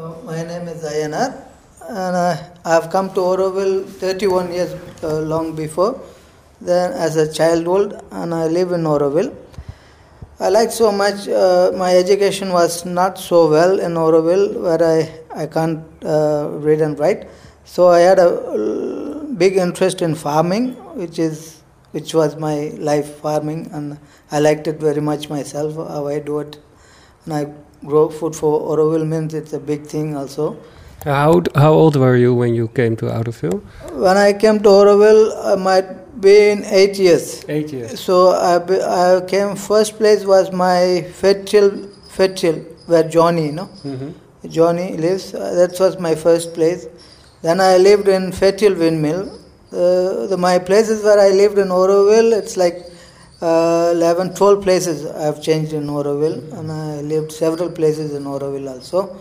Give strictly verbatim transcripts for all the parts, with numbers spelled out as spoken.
Uh, my name is Ayanar, and uh, I have come to Oroville thirty-one years uh, long before, then as a childhood, and I live in Oroville. I like so much, uh, my education was not so well in Oroville, where I, I can't uh, read and write. So I had a big interest in farming, which is which was my life, farming, and I liked it very much myself, how I do it. And I grow food for Oroville means it's a big thing also. How how old were you when you came to Outerville? When I came to Oroville, I might be in eight years. Eight years. So I, be, I came, first place was my Fetchill, Fetchill, where Johnny, you know, mm-hmm. Johnny lives. Uh, that was my first place. Then I lived in Fetchill Windmill. Uh, the, my places where I lived in Oroville, it's like uh, eleven, twelve places I have changed in Oroville, mm-hmm. and I lived several places in Oroville also.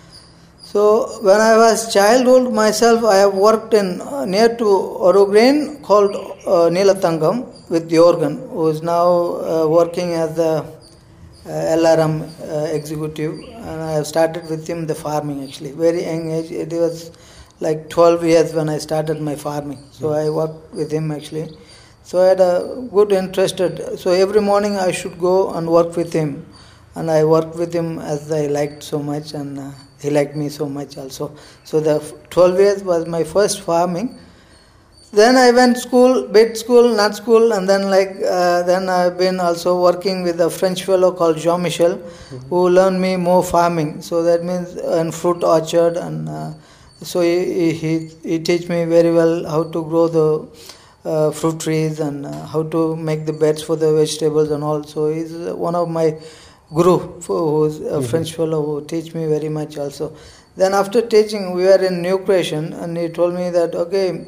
So when I was childhood myself, I have worked in uh, near to Orogreen called uh, Neelathangam with the organ, who is now uh, working as the uh, L R M uh, executive, and I have started with him the farming actually. Very young age, it was like twelve years when I started my farming. So I worked with him actually. So I had a good interest. So every morning I should go and work with him, and I worked with him as I liked so much, and uh, he liked me so much also. So the twelve years was my first farming. Then I went school, bit school, not school, and then like uh, then I've been also working with a French fellow called Jean Michel, mm-hmm. who learned me more farming. So that means in fruit orchard, and uh, so he he he teach me very well how to grow the uh, fruit trees, and uh, how to make the beds for the vegetables and all. So he's one of my guru, who's a mm-hmm. French fellow who teach me very much also. Then after teaching, we were in New Creation, and he told me that, okay,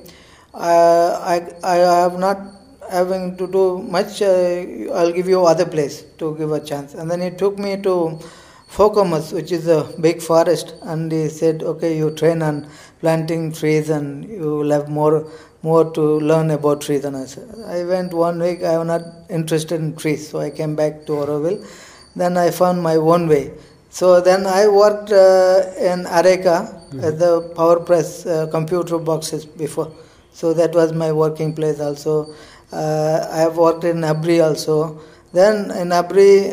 uh, I I have not having to do much, uh, I'll give you other place to give a chance. And then he took me to Fokomus, which is a big forest, and he said, okay, you train on planting trees, and you will have more more to learn about trees. And I said, I went one week, I was not interested in trees, so I came back to Oroville. Then I found my own way. So then I worked uh, in Areka mm-hmm. at the power press uh, computer boxes before. So that was my working place also. Uh, I have worked in Abri also. Then in Abri,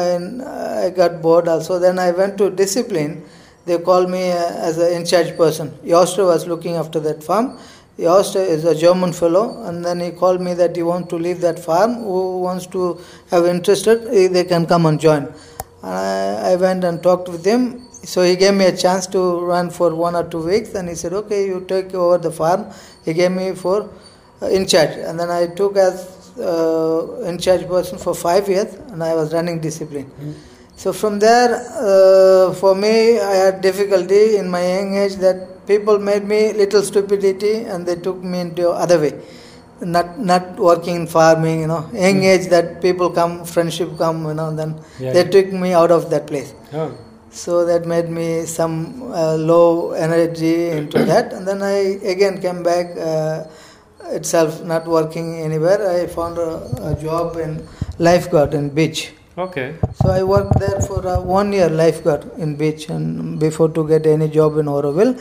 uh, I got bored also. Then I went to Discipline. They called me uh, as an in-charge person. Joster was looking after that farm. Joster is a German fellow, and then he called me that he wants to leave that farm. Who wants to have interested, they can come and join. And I, I went and talked with him. So he gave me a chance to run for one or two weeks, and he said, okay, you take over the farm. He gave me for uh, in charge, and then I took as uh, in charge person for five years, and I was running Discipline. Mm-hmm. So from there, uh, for me, I had difficulty in my young age that people made me little stupidity, and they took me into other way. Not not working in farming, you know, young age that people come, friendship come, you know, then yeah, they yeah. took me out of that place. Oh. So that made me some uh, low energy into that, and then I again came back uh, itself, not working anywhere. I found a, a job in lifeguard in beach. Okay. So I worked there for uh, one year lifeguard in beach, and before to get any job in Oroville.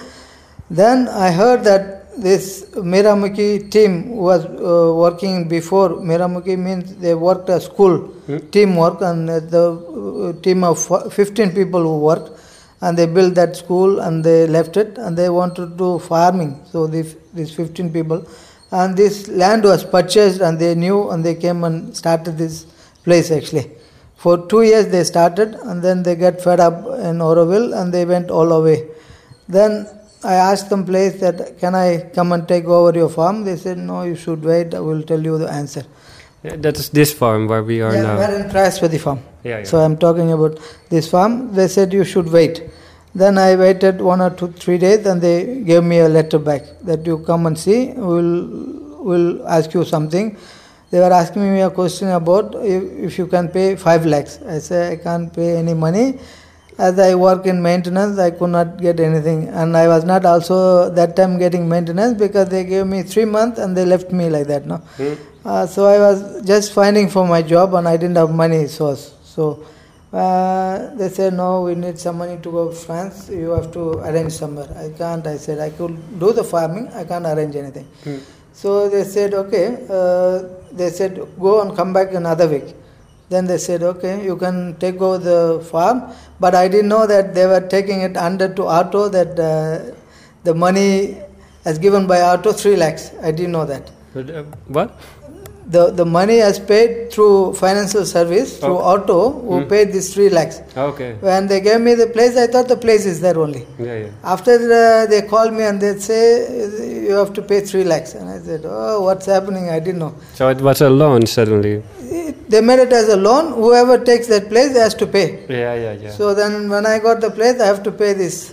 Then I heard that this Meramukhi team was uh, working before. Meramukhi means they worked a school hmm. teamwork, and the uh, team of fifteen people who worked, and they built that school, and they left it, and they wanted to do farming. So these these fifteen people, and this land was purchased, and they knew, and they came and started this place actually. For two years they started, and then they got fed up in Oroville, and they went all away. Then I asked them place that, can I come and take over your farm? They said, no, you should wait, I will tell you the answer. Yeah, that is this farm where we are yeah, now. We're in Prayaswati farm. Yeah, yeah. So I'm talking about this farm. They said you should wait. Then I waited one or two, three days, and they gave me a letter back that you come and see, we'll, we'll ask you something. They were asking me a question about if, if you can pay five lakhs. I said, I can't pay any money. As I work in maintenance, I could not get anything. And I was not also that time getting maintenance, because they gave me three months and they left me like that. No? Hmm. Uh, so I was just finding for my job, and I didn't have money source. So Uh, they said, no, we need some money to go to France. You have to arrange somewhere. I can't. I said, I could do the farming. I can't arrange anything. Hmm. So they said, okay. Uh, they said, go and come back another week. Then they said, okay, you can take over the farm. But I didn't know that they were taking it under to Auto, that uh, the money as given by Auto, three lakhs. I didn't know that. But, uh, what? The the money as paid through financial service, through Okay. Auto, who Hmm. paid this three lakhs. Okay. When they gave me the place, I thought the place is there only. Yeah, yeah. After uh, they called me and they say, you have to pay three lakhs. And I said, oh, what's happening? I didn't know. So it was a loan suddenly. It- They made it as a loan. Whoever takes that place has to pay. Yeah, yeah, yeah. So then when I got the place, I have to pay this.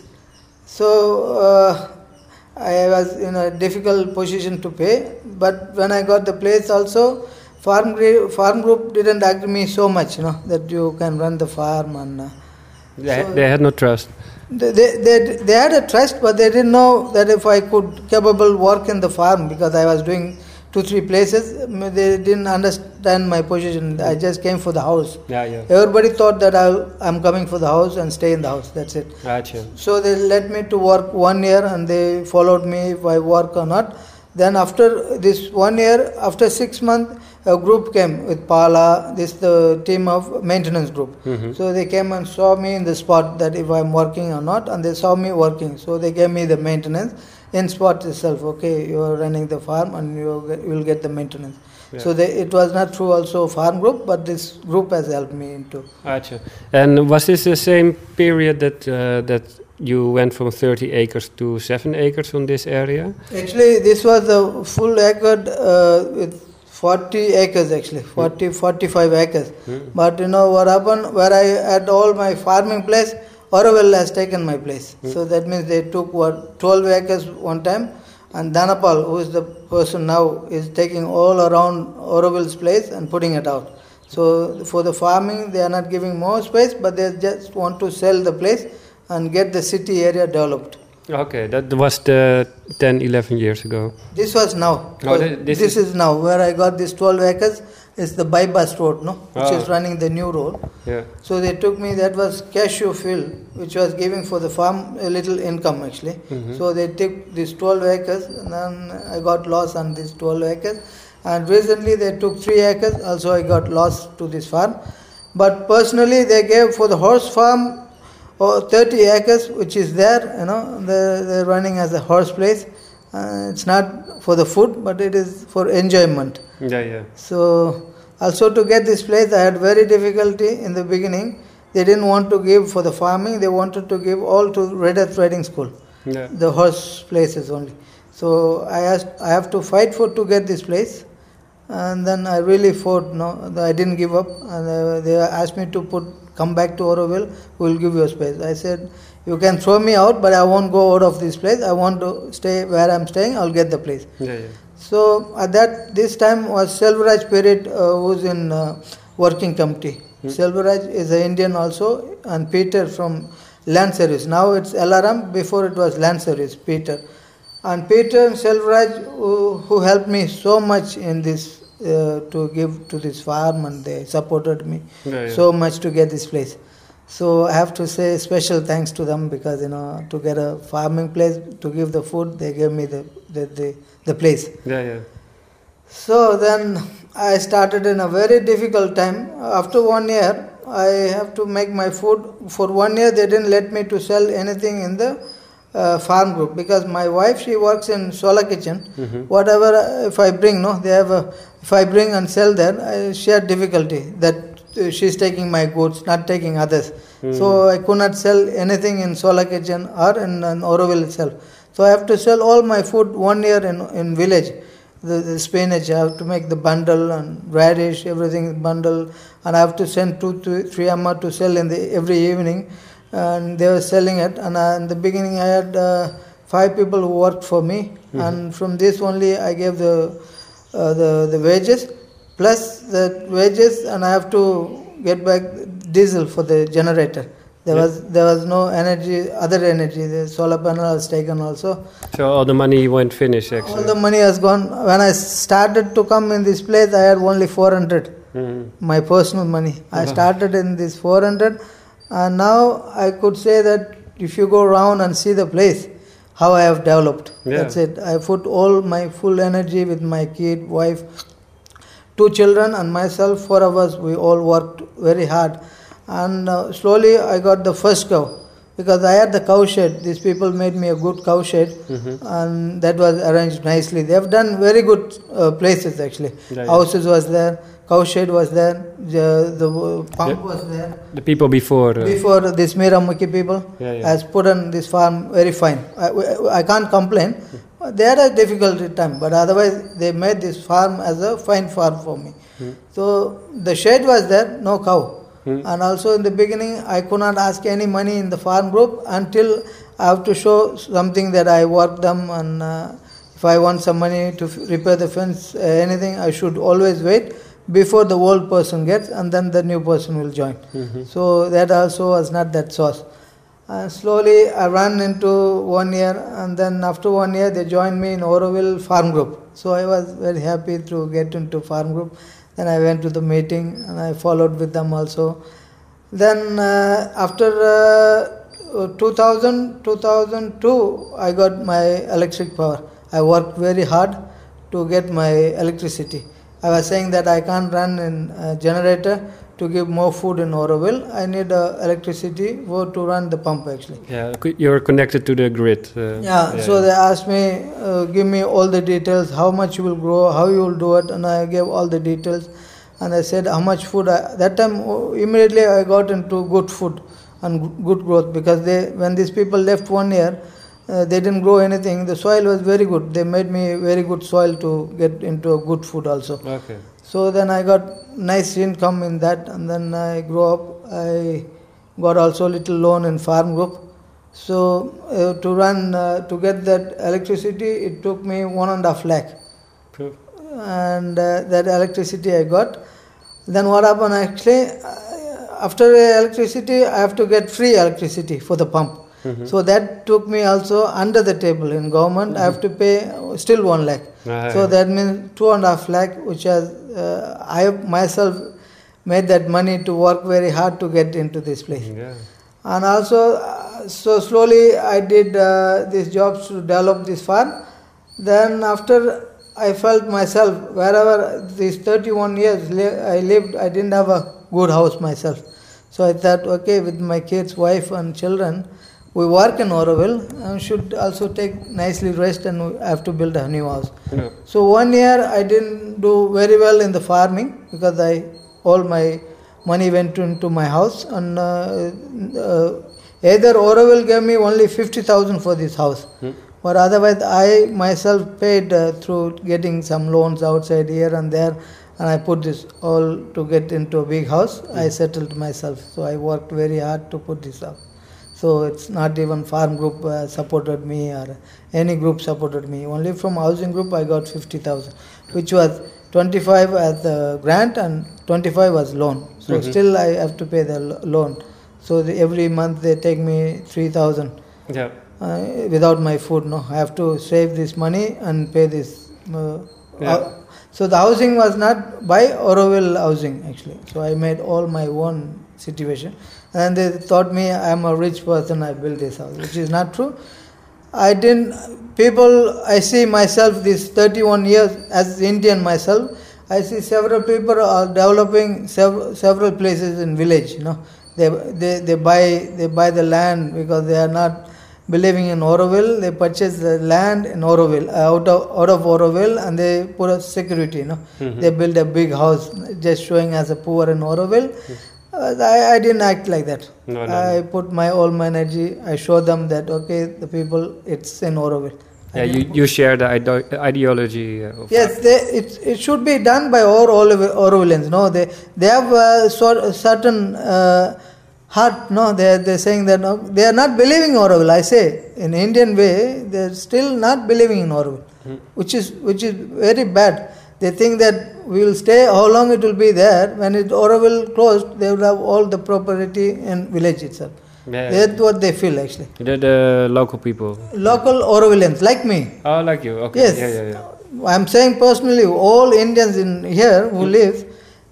So uh, I was in a difficult position to pay. But when I got the place also, farm, gre- farm group didn't agree me so much, you know, that you can run the farm. And uh, they, so- they had no trust. they, they, they, they had a trust, but they didn't know that if I could capable work in the farm, because I was doing two, three places. They didn't understand my position. I just came for the house. Yeah, yeah. Everybody thought that I'll, I'm coming for the house and stay in the house. That's it. Gotcha. So they let me to work one year and they followed me if I work or not. Then after this one year, after six months, a group came with Pala, this the team of maintenance group. Mm-hmm. So they came and saw me in the spot that if I'm working or not, and they saw me working. So they gave me the maintenance in spot itself. Okay, you are running the farm and you will get the maintenance. Yeah. So they, it was not through also farm group, but this group has helped me into. Gotcha. And was this the same period that uh, that you went from thirty acres to seven acres on this area? Actually, this was a full acre uh, with forty acres actually, forty, forty-five acres. Mm. But you know what happened, where I had all my farming place, Auroville has taken my place. Mm. So that means they took what, twelve acres one time, and Dhanapal, who is the person now, is taking all around Auroville's place and putting it out. So for the farming, they are not giving more space, but they just want to sell the place and get the city area developed. Okay, that was the ten, eleven years ago. This was now. Oh, thi- this this is- is now where I got this twelve acres. Is the bypass road, no, which Ah. is running the new road. Yeah. So they took me. That was cashew field, which was giving for the farm a little income actually. Mhm. So they took these twelve acres, and then I got lost on these twelve acres. And recently they took three acres. Also I got lost to this farm. But personally, they gave for the horse farm. Oh, thirty acres, which is there, you know, they're, they're running as a horse place. Uh, it's not for the food, but it is for enjoyment. Yeah, yeah. So, also to get this place, I had very difficulty in the beginning. They didn't want to give for the farming, they wanted to give all to Red Earth Riding School, Yeah. the horse places only. So, I asked, I have to fight for to get this place. And then I really fought, no, I didn't give up. And uh, they asked me to put come back to Auroville, we will give you a space. I said, you can throw me out, but I won't go out of this place. I want to stay where I'm staying, I'll get the place. Yeah, yeah. So at that, this time was Selvaraj Period, uh, who's in uh, working committee. Hmm. Selvaraj is an Indian also, and Peter from Land Service. Now it's L R M, before it was Land Service, Peter. And Peter and Selvaraj, who, who helped me so much in this, uh, to give to this farm, and they supported me Yeah, yeah. so much to get this place. So I have to say special thanks to them, because you know, to get a farming place, to give the food, they gave me the the, the, the place. Yeah, yeah. So then I started in a very difficult time. After one year, I have to make my food. For one year, they didn't let me to sell anything in the uh, farm group, because my wife, she works in Solar Kitchen. Mm-hmm. Whatever, uh, if I bring, no, they have a, if I bring and sell there, I, she had difficulty that uh, she's taking my goods, not taking others. Mm. So I could not sell anything in Solar Kitchen or in, in Auroville itself. So I have to sell all my food one year in in village. The, the spinach, I have to make the bundle, and radish, everything bundle, and I have to send two to three amma to sell in the every evening, and they were selling it. And I, in the beginning, I had uh, five people who worked for me, Mm-hmm. and from this only I gave the uh, the the wages plus the wages, and I have to get back diesel for the generator. There Yeah. was there was no energy, other energy. The solar panel was taken also. So all the money went finished, actually. All the money has gone. When I started to come in this place, I had only four hundred. Mm. My personal money. I Uh-huh. started in this four hundred, and now I could say that if you go around and see the place, how I have developed. Yeah. That's it. I put all my full energy with my kid, wife, two children, and myself. Four of us, we all worked very hard, and uh, slowly I got the first cow. Because I had the cow shed, these people made me a good cow shed, Mm-hmm. and that was arranged nicely. They have done very good uh, places actually. Yeah, yeah. Houses was there, cow shed was there, the, the uh, pump Yeah. was there. The people before. Uh, Before this Miramuki people Yeah, yeah. has put on this farm very fine. I, I can't complain. They had a difficult time, but otherwise they made this farm as a fine farm for me. Hmm. So the shed was there, no cow. Hmm. And also in the beginning, I could not ask any money in the farm group until I have to show something that I worked them, and uh, if I want some money to f- repair the fence, uh, anything, I should always wait before the old person gets, and then the new person will join. Mhm. So that also was not that source. And slowly I ran into one year, and then after one year they joined me in Oroville Farm Group. So I was very happy to get into Farm Group. Then I went to the meeting and I followed with them also. Then uh, after uh, two thousand, two thousand two, I got my electric power. I worked very hard to get my electricity. I was saying that I can't run in a generator to give more food in Oroville. I need uh, electricity for to run the pump actually. Yeah, co- you're connected to the grid. Uh, Yeah, so they asked me, uh, give me all the details, how much you will grow, how you will do it, and I gave all the details. And I said how much food. I, that time, oh, immediately I got into good food and g- good growth, because they, when these people left one year, uh, they didn't grow anything. The soil was very good. They made me very good soil to get into a good food also. Okay. So then I got nice income in that, and then I grew up. I got also little loan in farm group. So uh, to run uh, to get that electricity, it took me one and a half lakh, Cool. and uh, that electricity I got. Then what happened actually? Uh, after electricity, I have to get free electricity for the pump. Mhm. So that took me also under the table in government. I have to pay uh, still one lakh. Ah, So yeah. that means two and a half lakh, which has uh, I myself made that money to work very hard to get into this place. Yeah. And also, uh, so slowly I did uh, these jobs to develop this farm. Then after I felt myself, wherever these thirty-one years li- I lived, I didn't have a good house myself. So I thought, okay, with my kids, wife and children, we work in Oroville and should also take nicely rest, and we have to build a new house. Yeah. So one year I didn't do very well in the farming, because I all my money went into my house, and uh, uh, either Oroville gave me only fifty thousand for this house, Hmm. but otherwise I myself paid uh, through getting some loans outside here and there, and I put this all to get into a big house. I settled myself, so I worked very hard to put this up. So it's not even farm group uh, supported me, or any group supported me. Only from housing group I got fifty thousand, which was twenty-five as the grant and twenty-five was loan. So Mhm. still I have to pay the lo- loan. So the, every month they take me three thousand Yeah. uh, without my food. No, I have to save this money and pay this. Uh, Yeah. uh, so the housing was not by Oroville housing actually. So I made all my own situation. And they thought me I am a rich person, I built this house, which is not true. I didn't, people, I see myself these thirty-one years as Indian myself, I see several people are developing sev- several places in village, you know. They, they, they buy, they buy the land because they are not believing in Oroville. They purchase the land in Oroville, uh, out of, out of Oroville, and they put a security, you know. Mhm. They build a big house just showing as a poor in Oroville. Uh, I, I didn't act like that. No, no, I no. put my all my energy. I show them that okay, the people, it's in Oroville. I Yeah, didn't- you, you share the ide- ideology. Uh, of Yes, they, it it should be done by all Oro- Orovillians. No, they they have a sort certain uh, heart. No, they they're saying that no, they are not believing Oroville. I say in Indian way, they're still not believing in Oroville, Hmm. which is which is very bad. They think that we will stay. How long it will be there? When it Oroville closed, they will have all the property in village itself. Yeah. That's what they feel actually. The, the local people. Local Orovillians like me. Oh, like you. Okay. Yes. Yeah, yeah, yeah. I'm saying personally, all Indians in here who live,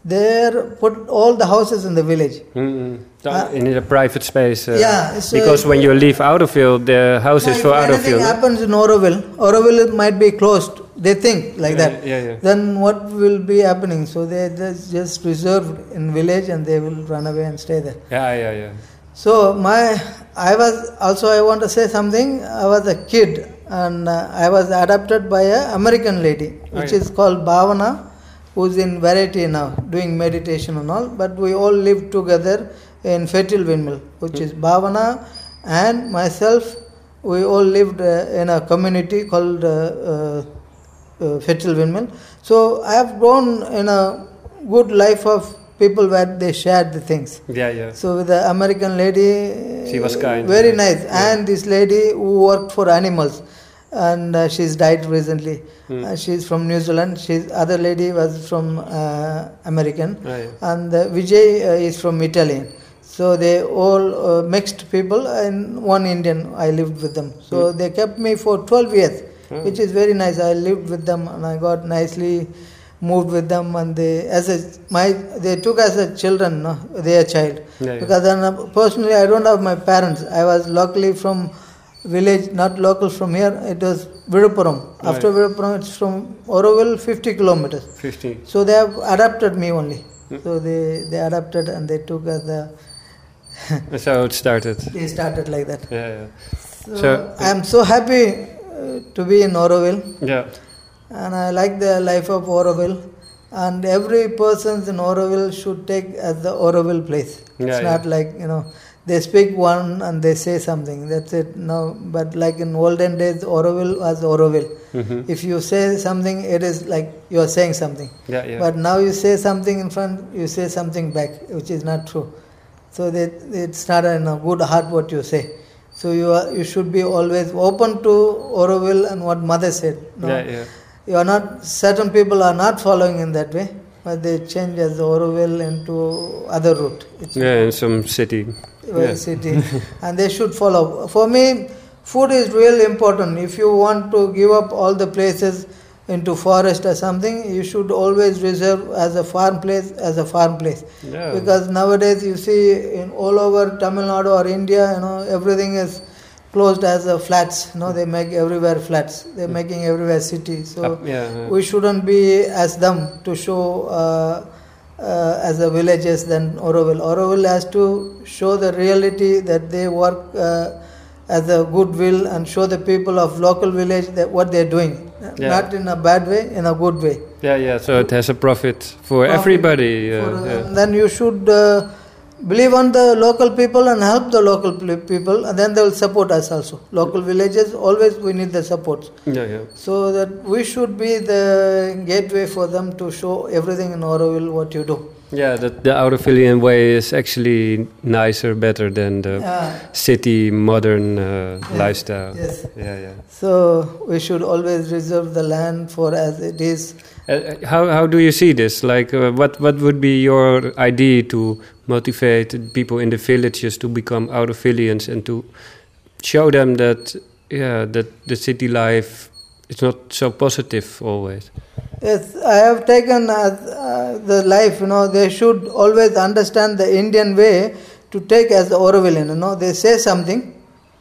They put all the houses in the village. Mm-hmm. Uh, in a private space. Uh, yeah. So because when you leave Outerville, the house is if for anything Outerville. happens in Auroville, Auroville might be closed. They think like yeah, that. Yeah, yeah. Then what will be happening? So they just, just reserved in village and they will run away and stay there. Yeah, yeah, yeah. So my, I was also, I want to say something. I was a kid and uh, I was adopted by an American lady, which oh, yeah. is called Bhavana, who's in Variety now, doing meditation and all. But we all lived together in Fertile Windmill, which mm-hmm. is Bhavana and myself. We all lived uh, in a community called uh, uh, uh, Fertile Windmill. So I have grown in a good life of people where they shared the things. Yeah, yeah. So with the American lady, she was kind. Very yeah. nice. Yeah. And this lady who worked for animals, and uh, she's died recently. Mm. Uh, she's from New Zealand. She's other lady was from uh, American, oh, yeah. and uh, Vijay uh, is from Italian. So they all uh, mixed people, and one Indian. I lived with them. So mm. they kept me for twelve years, oh. which is very nice. I lived with them, and I got nicely moved with them, and they as a my they took as a children, no, their child. Yeah, yeah. Because then, uh, personally, I don't have my parents. I was locally from village, not local from here. It was Virupuram. Right. After Virupuram, it's from Auroville, fifty kilometers. fifty. So they have adopted me only. Mm. So they they adopted and they took as the. That's how it started. They started like that. Yeah, yeah. So, so I am so happy uh, to be in Auroville. Yeah. And I like the life of Auroville. And every person in Auroville should take as the Auroville place. Yeah, it's yeah. not like, you know, they speak one and they say something. That's it. No, but like in olden days, Auroville was Auroville. Mm-hmm. If you say something, it is like you are saying something. Yeah, yeah. But now you say something in front, you say something back, which is not true. So that it's not in a good heart what you say. So you are, you should be always open to Auroville and what mother said. No? Yeah, yeah. You are not, certain people are not following in that way, but they change as Auroville into other route. It's yeah, in some city. Yeah. City. And they should follow. For me, food is really important. If you want to give up all the places into forest or something, you should always reserve as a farm place, as a farm place. Yeah. Because nowadays you see in all over Tamil Nadu or India, you know, everything is closed as a flats. You know, they make everywhere flats. They're making everywhere city. So uh, yeah, yeah. we shouldn't be as them to show uh, uh, as a villages than Auroville. Auroville has to show the reality that they work uh, as a goodwill and show the people of local village that what they're doing. Yeah. Not in a bad way, in a good way. Yeah, yeah. So it has a profit for profit everybody. Uh, for, yeah. Then you should uh, believe on the local people and help the local people, and then they will support us also. Local villages, always we need the support. Yeah, yeah. So that we should be the gateway for them to show everything in Auroville what you do. Yeah, that the Outervillian way is actually nicer, better than the yeah. city modern uh, yeah. lifestyle. Yes. Yeah, yeah. So we should always reserve the land for as it is. Uh, how how do you see this? Like, uh, what what would be your idea to motivate people in the villages to become Outervillians and to show them that yeah that the city life is not so positive always? Yes, I have taken uh, uh, the life, you know, they should always understand the Indian way to take as the Aurovillian, you know, they say something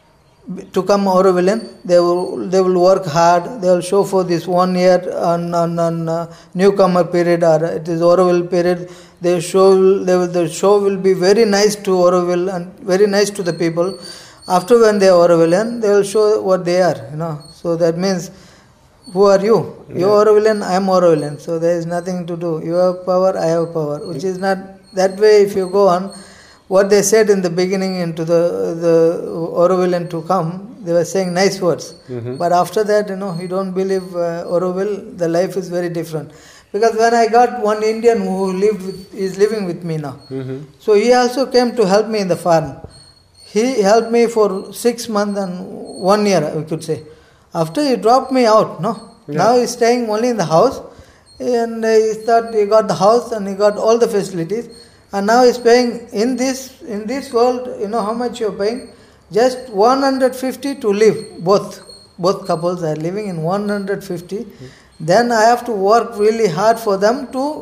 to come Aurovillian, they will they will work hard, they will show for this one year on, on, on uh, newcomer period or it is Auroville period, they show, they will, the show will be very nice to Auroville and very nice to the people. After when they are Aurovillian, they will show what they are, you know, so that means who are you? You are Aurovillian, I am Aurovillian. So there is nothing to do. You have power, I have power. Which is not that way. If you go on, what they said in the beginning into the the Aurovillian to come, they were saying nice words. Mm-hmm. But after that, you know, you don't believe uh, Auroville, the life is very different. Because when I got one Indian who lived with, is living with me now. Mm-hmm. So he also came to help me in the farm. He helped me for six months and one year, we could say. After he dropped me out, no. Yeah. Now he's staying only in the house, and he thought he got the house and he got all the facilities, and now he's paying in this in this world. You know how much you're paying? Just one hundred fifty to live. Both both couples are living in one hundred fifty. Mm-hmm. Then I have to work really hard for them to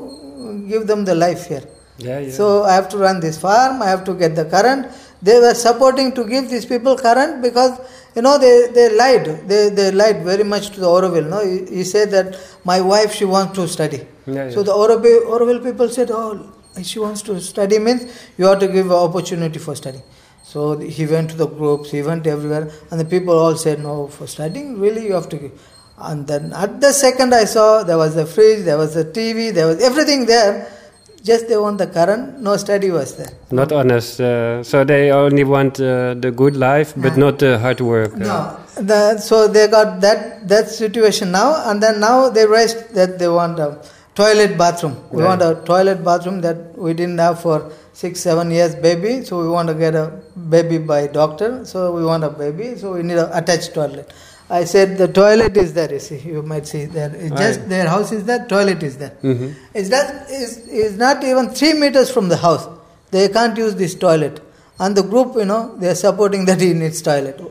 give them the life here. Yeah, yeah. So I have to run this farm, I have to get the current. They were supporting to give these people current because, you know, they, they lied. They they lied very much to the Auroville. No? He, he said that my wife, she wants to study. Yeah, yeah. So the Auroville, Auroville people said, oh, she wants to study means you have to give an opportunity for study. So he went to the groups, he went everywhere, and the people all said, no, for studying, really you have to give. And then at the second I saw there was a fridge, there was a T V, there was everything there. Just they want the current, no study was there. Not honest. Uh, so they only want uh, the good life, but No. not the hard work. Uh. No, the, so they got that that situation now, and then now they raised that they want a toilet bathroom. We Right. want a toilet bathroom that we didn't have for six, seven years baby, so we want to get a baby by doctor, so we want a baby, so we need an attached toilet. I said the toilet is there, you see, you might see there. It's just Right. their house is there, toilet is there. Mm-hmm. It's, that, it's, it's not even three meters from the house. They can't use this toilet. And the group, you know, they are supporting that he needs toilet.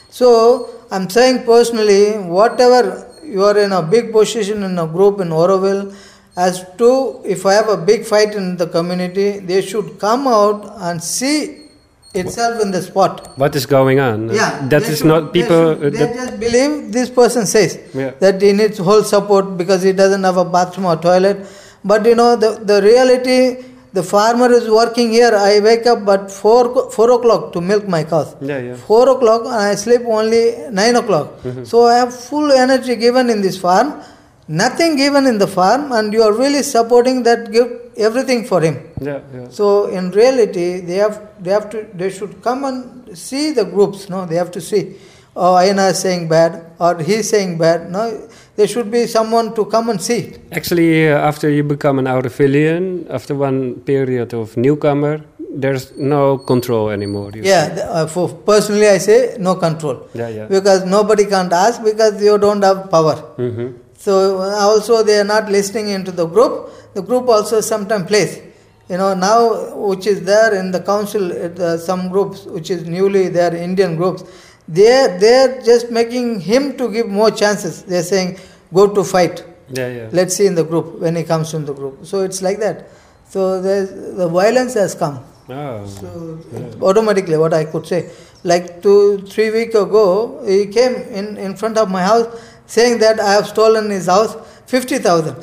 So, I'm saying personally, whatever you are in a big position in a group in Auroville, as to, if I have a big fight in the community, they should come out and see itself in the spot. What is going on? Yeah, That they is should- not people. They, should, uh, they that, just believe this person says Yeah. that he needs whole support because he doesn't have a bathroom or toilet. But you know, the, the reality, the farmer is working here. I wake up at four, four o'clock to milk my cows. yeah, yeah. four o'clock and I sleep only nine o'clock. Mhm. So I have full energy given in this farm, nothing given in the farm, and you are really supporting that, give everything for him. Yeah, yeah. So in reality, they have they have to they should come and see the groups. No, they have to see. Oh, Ayana is saying bad, or he is saying bad. No, there should be someone to come and see. Actually, uh, after you become an Aurovilian, after one period of newcomer, there's no control anymore. you Yeah, say. the- uh, for personally, I say no control Yeah, yeah. because nobody can't ask because you don't have power. Mm-hmm. So uh, also they are not listening into the group. The group also sometimes plays. You know, now which is there in the council, at, uh, some groups which is newly there, Indian groups, they they're just making him to give more chances. They're saying, go to fight. Yeah, yeah. Let's see in the group when he comes in the group. So it's like that. So there's, the violence has come. Oh. So Yeah. automatically, what I could say, like two, three weeks ago, he came in, in front of my house saying that I have stolen his house fifty thousand.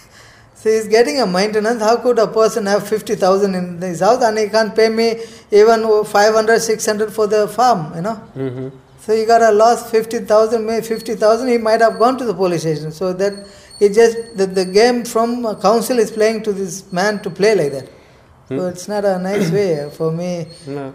So he's getting a maintenance. How could a person have fifty thousand in his house and he can't pay me even five hundred, six hundred for the farm, you know? Mm-hmm. So he got a loss fifty thousand, maybe fifty thousand, he might have gone to the police station. So that it just, the, the game from uh, council is playing to this man to play like that. Hmm. So it's not a nice way for me. No.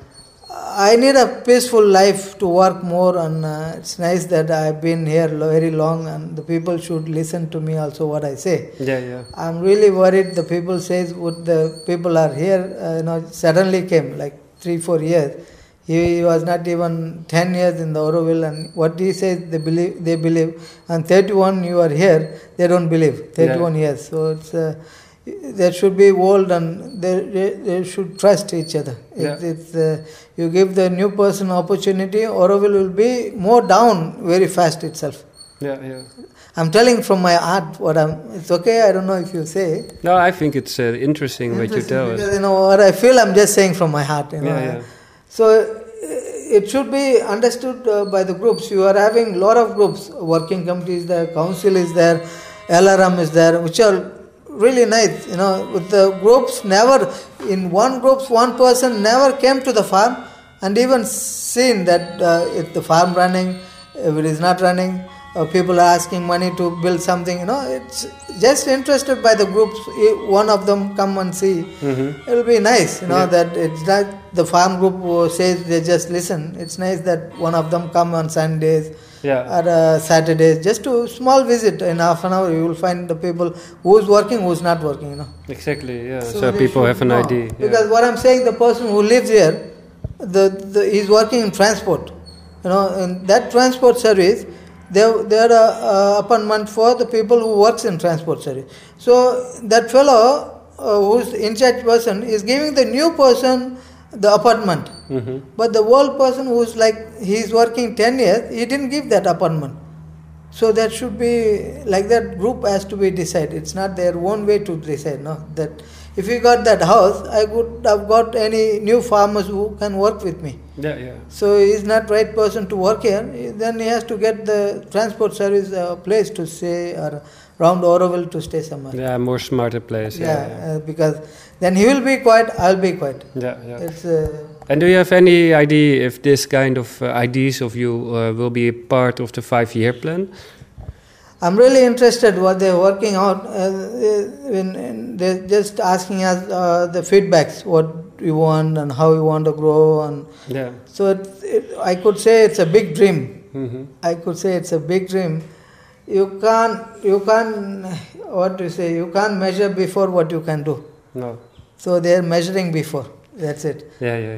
I need a peaceful life to work more, and uh, it's nice that I've been here lo- very long, and the people should listen to me also what I say. Yeah, yeah. I'm really worried. The people says what the people are here, uh, you know, suddenly came like three, four years. He, he was not even ten years in the Auroville, and what he says they believe. They believe, and thirty-one you are here, they don't believe. thirty-one Yeah. years, so it's. Uh, there should be old and they, they, they should trust each other. Yeah. It, it's, uh, you give the new person opportunity, Auroville will be more down very fast itself. Yeah, yeah. I'm telling from my heart what I'm. It's okay. I don't know if you say. No, I think it's uh, interesting, what you Interesting, tell because us. you know what I feel. I'm just saying from my heart. You know. Yeah, yeah. So uh, it should be understood uh, by the groups. You are having lot of groups. Working committee is there, council is there, L R M is there, which are really nice. You know, with the groups never in one groups one person never came to the farm and even seen that uh, if the farm running, if it is not running. Uh, people are asking money to build something, you know, it's just interested by the groups. If one of them come and see, Mm-hmm. it will be nice, you know, Yeah. that it's not the farm group who says they just listen. It's nice that one of them come on Sundays Yeah. or uh, Saturdays, just to small visit in half an hour. You will find the people who's working, who's not working, you know. Exactly, yeah. So, they people should have an know. idea. Yeah. Because what I'm saying, the person who lives here, the, the he's working in transport, you know, in that transport service. There, there are uh, appointment for the people who works in transport service. So that fellow uh, who's in charge person is giving the new person the apartment. Mm-hmm. But the old person who's like, he's working ten years, he didn't give that apartment. So that should be like that. Group has to be decided. It's not their own way to decide. No, that if we got that house, I could have got any new farmers who can work with me. Yeah, yeah. So he's not right person to work here. Then he has to get the transport service uh, place to stay, or around Auroville to stay somewhere. Yeah, more smarter place. Yeah, Yeah, yeah. Uh, because then he will be quiet, I'll be quiet. yeah, yeah. It's. Uh, And do you have any idea if this kind of uh, ideas of you uh, will be a part of the five-year plan? I'm really interested what they're working out. Uh, when, when they're just asking us uh, the feedbacks, what we want and how we want to grow, and Yeah. so it, it, I could say it's a big dream. Mm-hmm. I could say it's a big dream. You can't, you can't, what to say? You can't measure before what you can do. No. So they're measuring before. That's it. Yeah, yeah.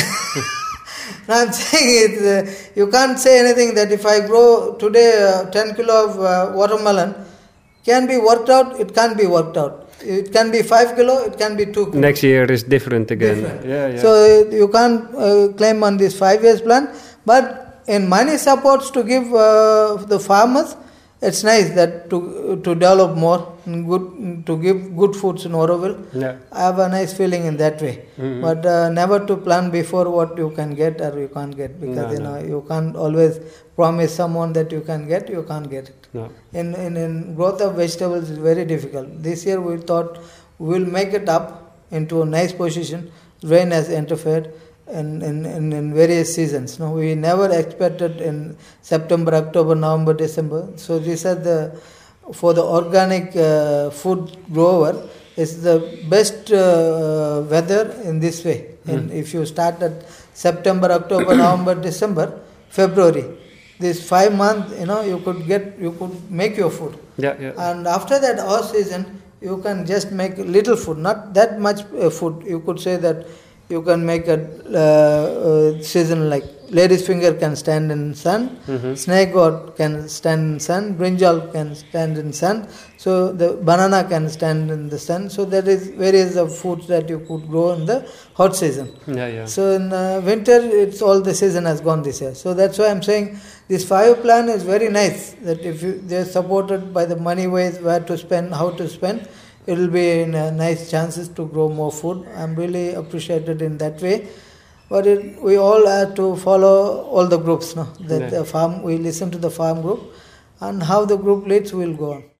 Now I'm saying it. Uh, you can't say anything that if I grow today uh, ten kilo of uh, watermelon, can be worked out. It can't be worked out. It can be five kilo. It can be two kilo. Next year is different again. Different. Yeah, yeah. So uh, you can't uh, claim on this five years plan. But in money supports to give uh, the farmers, it's nice that to to develop more, good to give good foods in Auroville. Yeah. I have a nice feeling in that way. Mhm. But uh, never to plan before what you can get or you can't get, because No, you no. know you can't always promise someone that you can get, you can't get it. No. In, in, in growth of vegetables is very difficult. This year we thought we will make it up into a nice position. Rain has interfered in, in, in, in various seasons. No, we never expected in September, October, November, December. So these are the, for the organic uh, food grower, it's the best uh, weather in this way. And if you start at September, October, November, December, February, this five months, you know, you could get, you could make your food. Yeah, yeah. And after that off season, you can just make little food, not that much uh, food. You could say that you can make a uh, uh, season like lady's finger can stand in sun, Mhm. snake gourd can stand in sun, brinjal can stand in sun, so the banana can stand in the sun. So there is various of foods that you could grow in the hot season. Yeah, yeah. So in uh, winter, it's all the season has gone this year. So that's why I'm saying this five plan is very nice. That if you, they're supported by the money ways, where to spend, how to spend, it will be in uh, nice chances to grow more food. I'm really appreciated in that way. But it, we all have to follow all the groups. No, that Yeah. the farm, we listen to the farm group, and how the group leads, we'll go on.